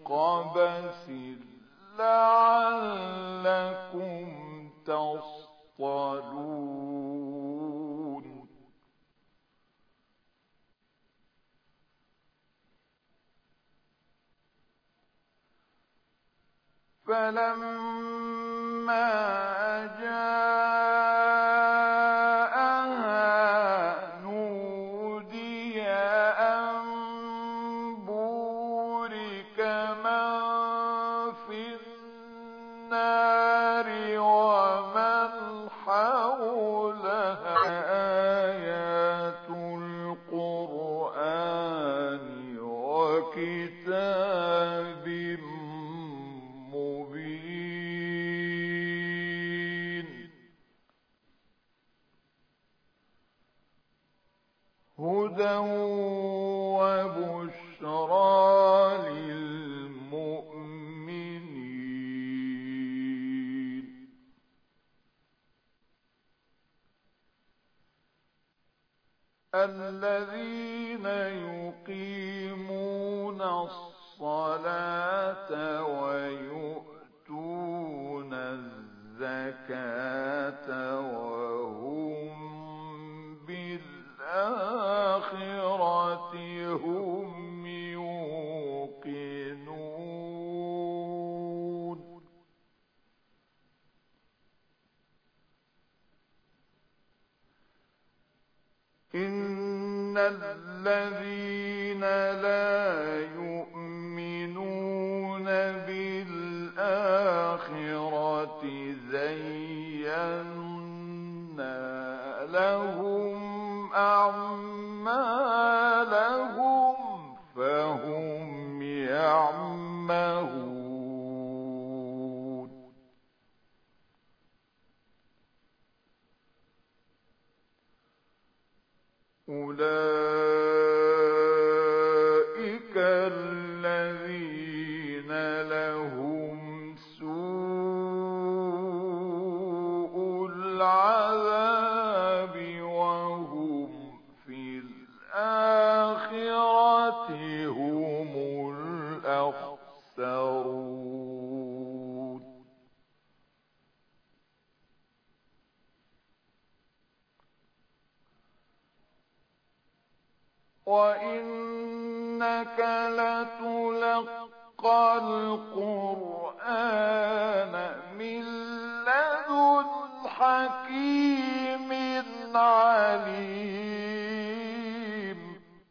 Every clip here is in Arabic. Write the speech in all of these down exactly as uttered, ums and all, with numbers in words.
قبس لعلكم تصطلون فلما جاءها نودي أن بورك من في النار ومن حولها آيات القرآن وكتاب مبين هدى وبشرى للمؤمنين الذين يقيمون الصلاة ويؤتون الزكاة وهم بالآخرة هم يوقنون إن الذين لا يؤمنون بالآخرة زينا لهم أعمالهم فهم يعمهون أولئك الذين لهم سوء العذاب وهم في الآخرة هم الأخسرون وإنك لتلقى القرآن من لدن حكيم عليم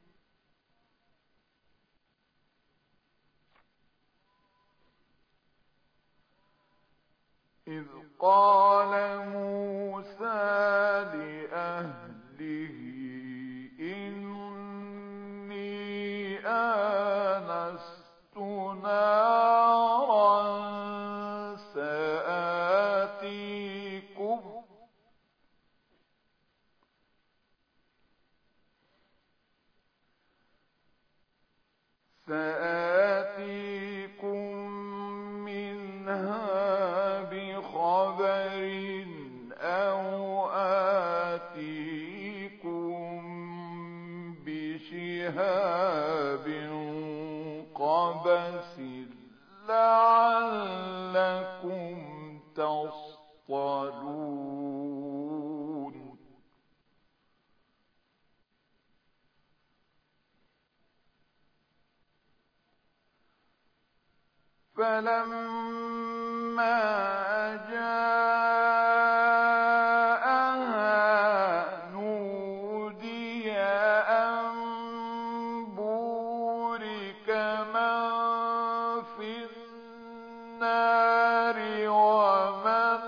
إذ قال موسى لأهله إني آنست نارا سآتيكم سآتيكم منها بخبر أو آتيكم بشهاب قبس لعلكم تصطلون فلما جاءها نودي أن بورك من في النار ومن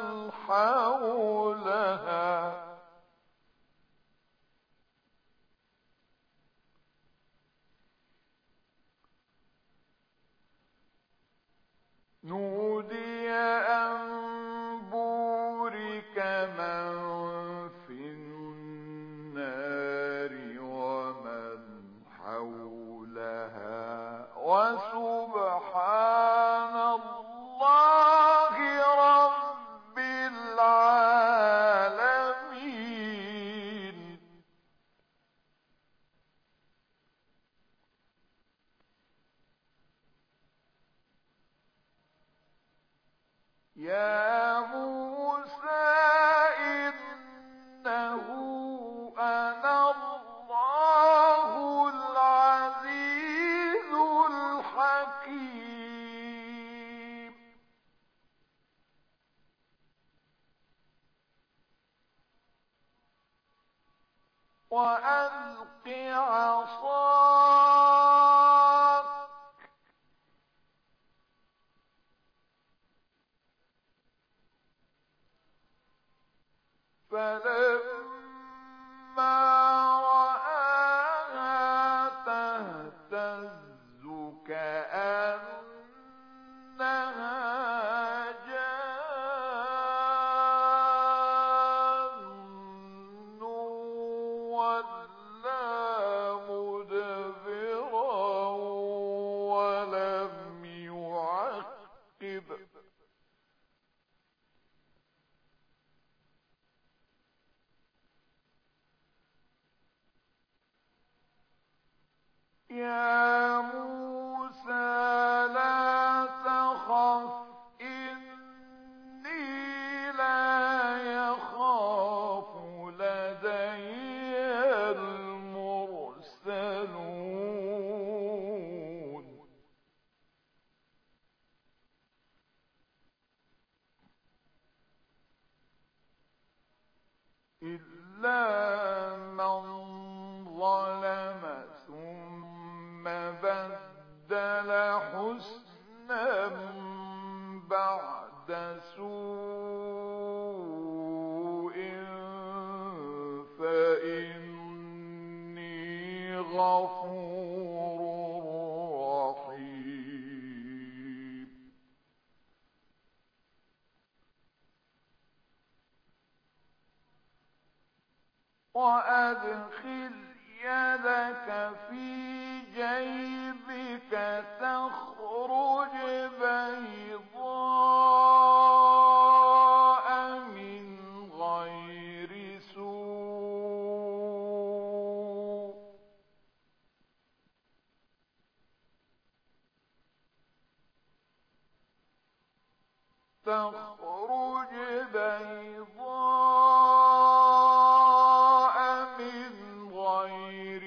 حولها نودي أن بورك من في النار ومن حولها وسبحان الله رب العالمين يا موسى إنه أنا الله العزيز الحكيم وألق عصاك فلما رآها تهتز كأنها جان ولا مدبرا ولم يعقب يا موسى لا تخف إني لا يخاف لدي المرسلون إلا من ظلم ثم بدل حسنا بعد سوء فإني غفور رحيم وأدخل يدك في جيبك تخرج بيضاء من غير سوء تخرج بيضاء من غير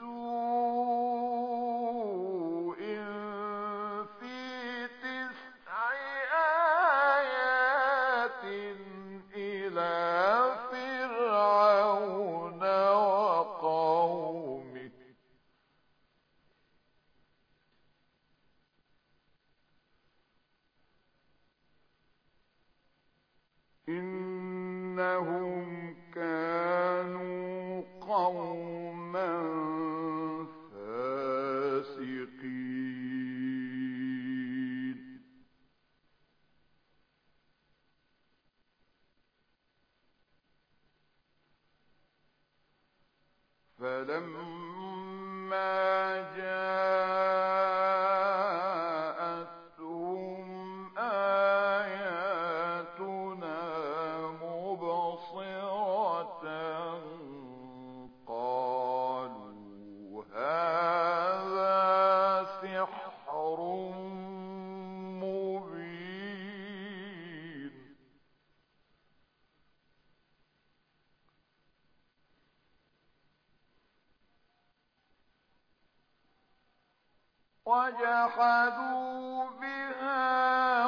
سوء في تسع آيات إلى فرعون وقومه إنهم كانوا قوما فاسقين فلما جاءتهم آياتنا مبصرة قالوا هذا سحر مبين وجحدوا بها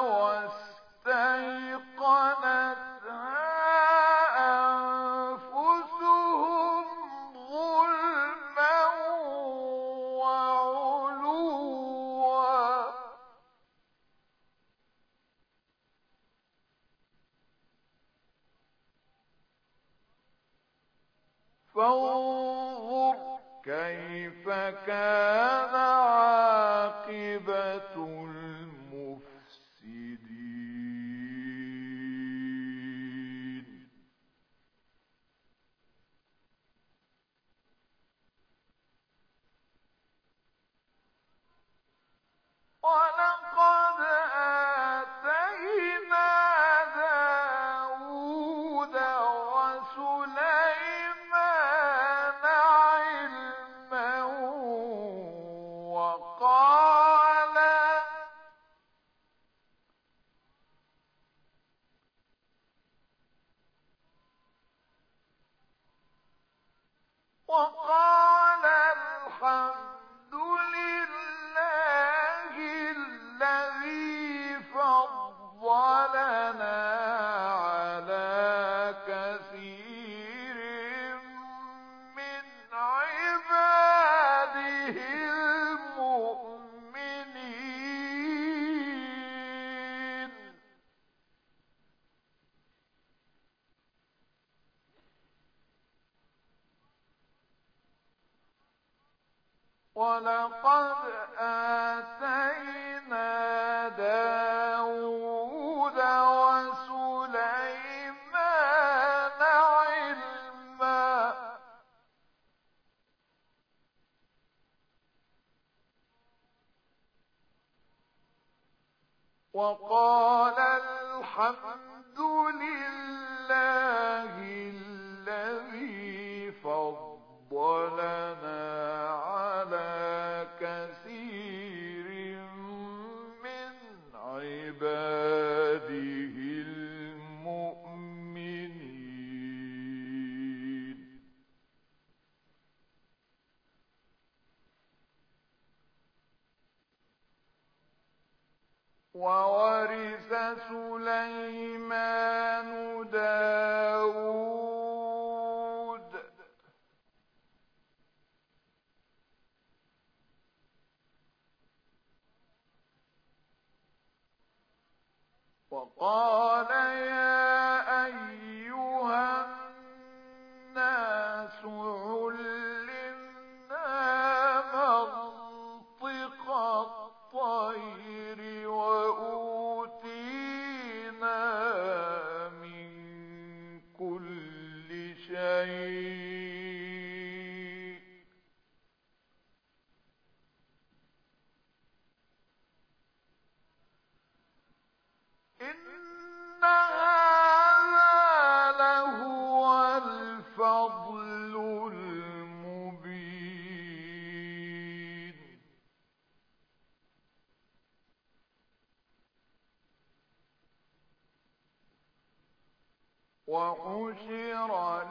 واستيقنتها أنفسهم ظلما وعلوا فانظر كيف كان عاقبة المفسدين ولقد آتينا داود وسليمان علما وقال وقال الحمد لله الذي فضلنا على كثير من عباده المؤمنين. ولقد آتينا داود وسليمان علما وقال الحمد لله الذي فضلنا على كثير من عباده المؤمنين. وورث سليمان داود وقال يا أيها الناس علمنا منطق الطير وأوتينا من كل شيء إن هذا لهو الفضل المبين. وحشر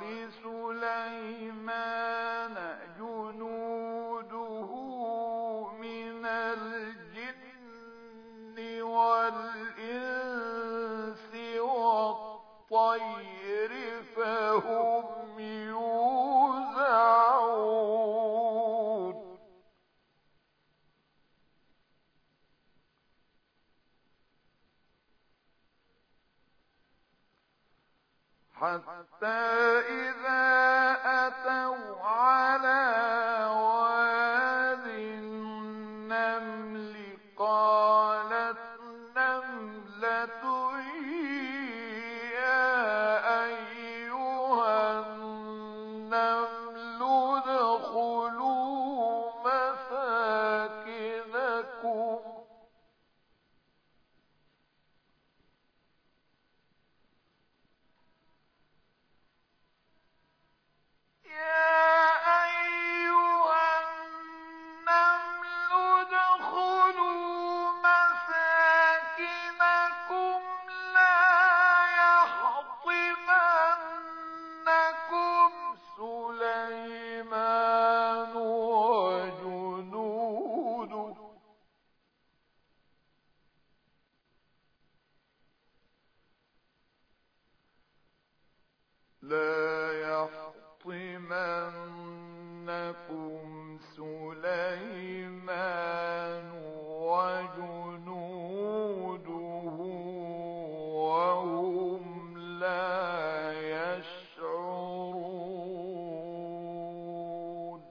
لسليمان جنوده من الجن والإنس والطير فهم يوزعون. حتى إذا أتوا على واد النمل قالت نملة يا أيها النمل ادخلوا مساكنكم سليمان وجنوده لا يحطمنكم سليمان وجنوده وهم لا يشعرون.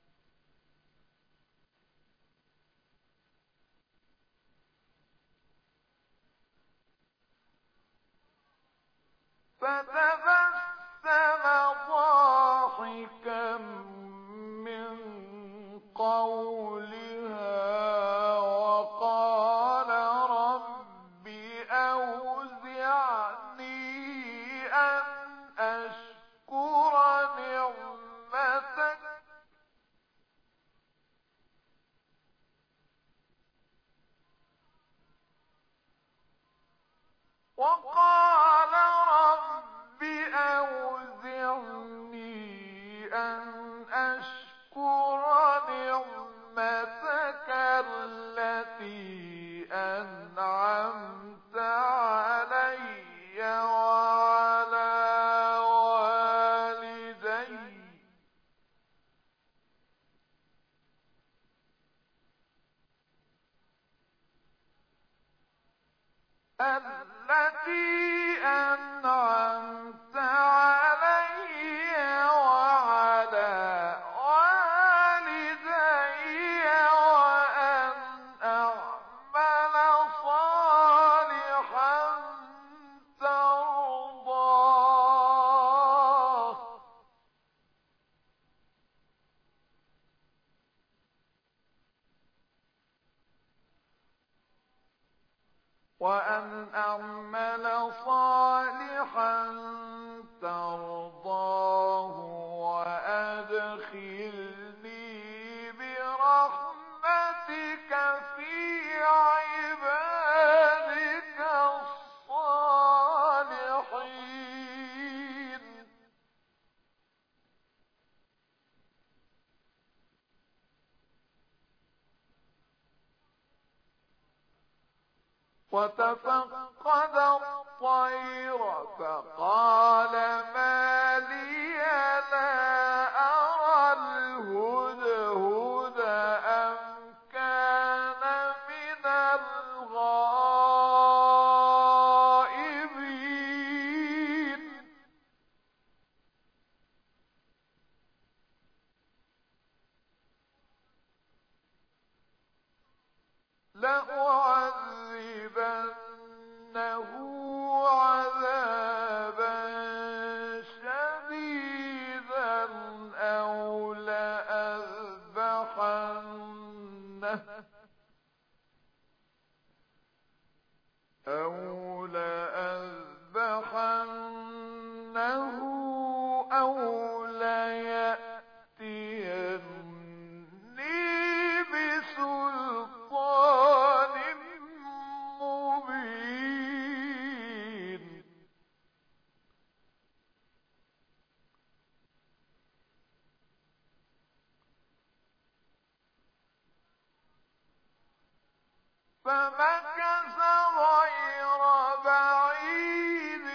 فتبسم ضاحكا من قولها وقال رب أوزعني أن أشكر نعمتك وقال رب التي أنعمت علي وعلى والدي التي أنعمت علي وعلى والدي وأن أعمل صالحا ترضاه وأن أعمل صالحا ترضاه وأدخلني برحمتك في عبادك الصالحين وتفقد الطير فقال ما لي لا أرى الهدهد أم كان من الغائبين لأعذبنه عذابا شديدا أو لأذبحنه أو لأذبحنه أو ليأتيني بسلطان مبين فمكث غير بعيد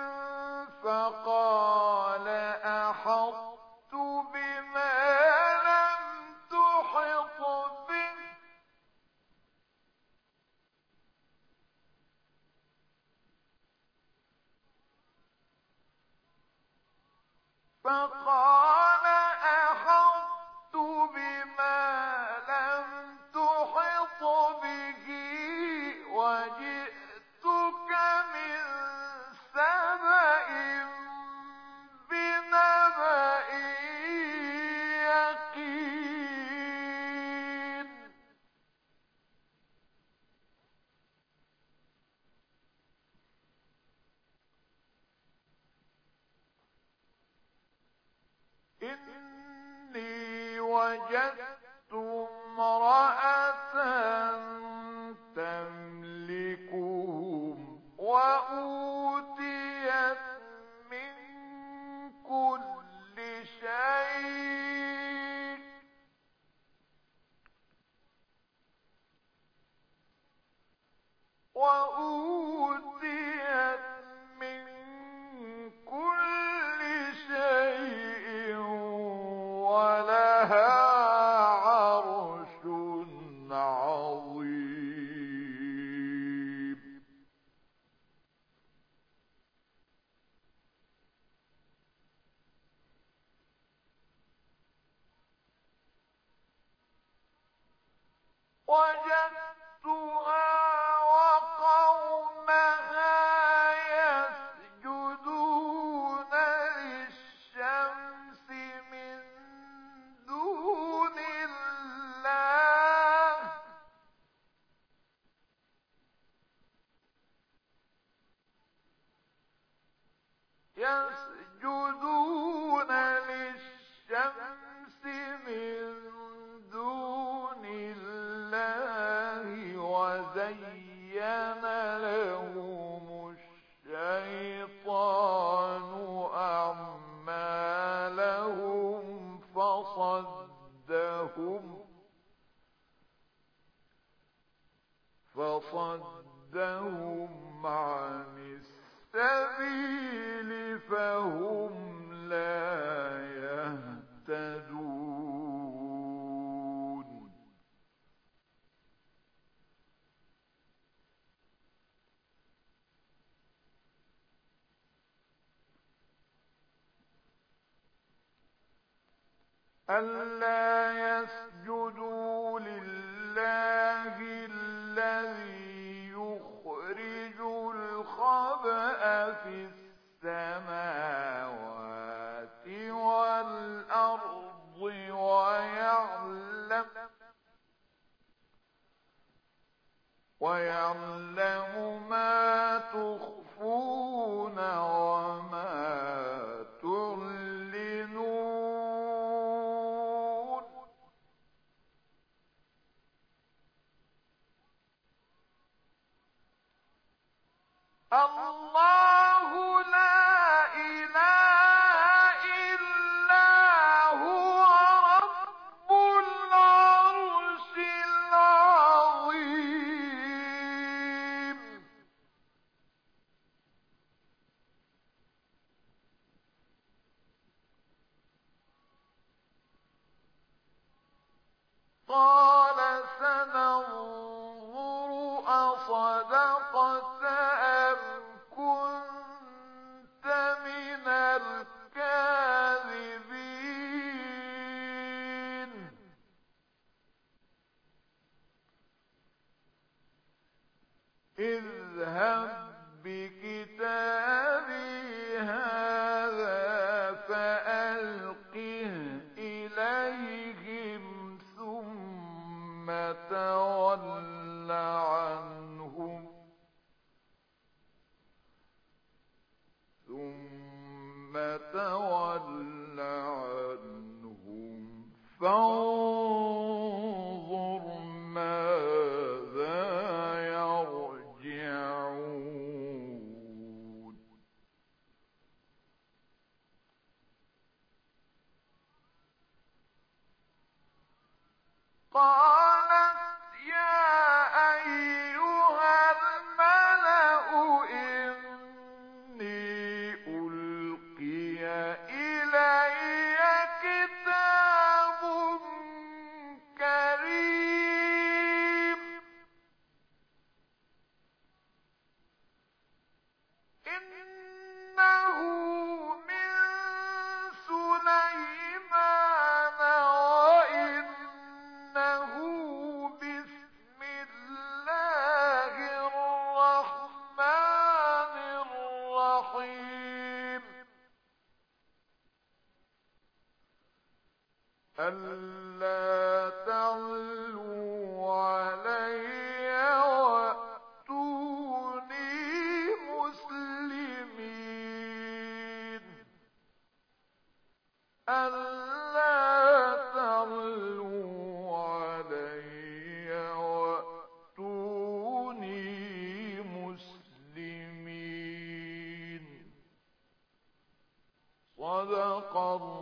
فقال أحطت بما لم تحط به فقال أحطت بما لم تحط به وجئتك من سبأ بنبأ يقين إني وجدت امرأة تملكهم وأوتيت من كل شيء وأوتيت من كل شيء ولها عرش عظيم وجدتها وقومها يسجدون للشمس من دون الله يسجدون للشمس من دون الله وزين لهم الشيطان أعمالهم فصدهم فصدهم عن السبيل فهم لا يهتدون ألا يسجدوا لله الذي يخرج الخبأ في السماوات والأرض ويعلم ويعلم ما تخفون وما تعلنون الله لا إله إلا هو رب العرش العظيم قال سننظر أصدقت أم كنت من الكاذبين اذهب بكتابي هذا فألقه إليهم ثم تول عنهم ثم تول عنهم فانظر ماذا يرجعون قالت يا أيها الملأ إني ألقي إلي كتاب كريم إنه من سليمان وإنه بسم الله الرحمن الرحيم ألا تعلوا علي وأتوني مسلمين ألا تعلوا علي وأتوني مسلمين صدق الله